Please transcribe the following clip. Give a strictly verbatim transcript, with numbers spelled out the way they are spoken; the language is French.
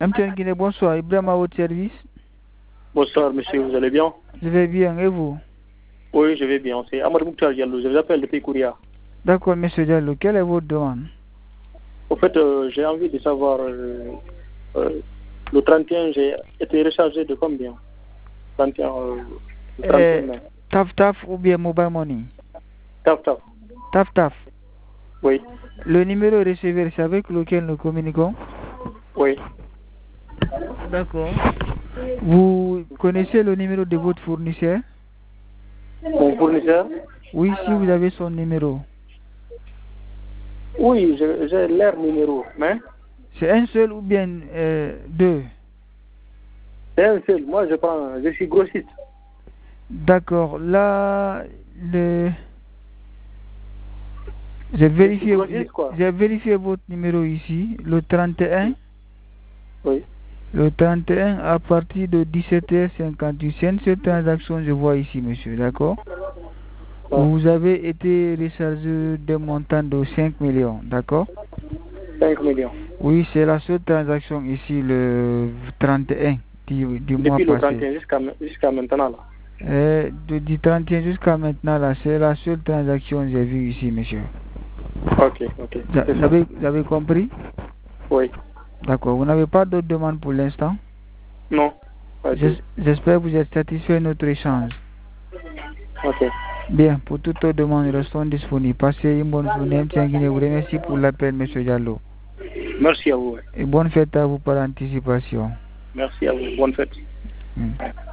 M T N Guinée, bonsoir. Ibrahim à votre service. Bonsoir, monsieur, vous allez bien? Je vais bien, et vous? Oui, je vais bien. C'est Amadou Mouktar Diallo, je vous appelle depuis Kouria. D'accord, monsieur Diallo, quelle est votre demande? En fait, euh, j'ai envie de savoir, euh, euh, le trente et un, j'ai été rechargé de combien? trente et un, euh, le trente et un mai. Taf Taf ou bien Mobile Money? Taf Taf. Taf Taf. Oui. Le numéro receveur, c'est avec lequel nous communiquons? Oui. D'accord. Vous connaissez le numéro de votre fournisseur? Mon fournisseur? Oui, si vous avez son numéro. Oui, j'ai leur numéro, mais... C'est un seul ou bien euh, deux? C'est un seul. Moi, je prends, je suis grossiste. D'accord. Là, le... J'ai vérifié, j'ai vérifié votre numéro ici, le trente et un. Oui. Le trente et un à partir de dix-sept heures cinquante-huit. C'est une seule transaction, je vois ici, monsieur, d'accord? Ah. Vous avez été rechargé d'un montant de cinq millions, d'accord? cinq millions. Oui, c'est la seule transaction ici, le trente et un du, du mois passé. Depuis le trente et un jusqu'à jusqu'à maintenant, là. Euh, de, du trente et un jusqu'à maintenant, là, c'est la seule transaction que j'ai vue ici, monsieur. Ok, ok. Vous avez, vous avez compris? Oui. D'accord. Vous n'avez pas d'autres demandes pour l'instant? Non. J'espère que vous êtes satisfait de notre échange. Ok. Bien, pour toutes les demandes, restons disponibles. Passez une bonne journée. M T N Guinée vous remercie pour l'appel, M. Diallo. Merci à vous. Et bonne fête à vous par anticipation. Merci à vous. Bonne fête. Mm.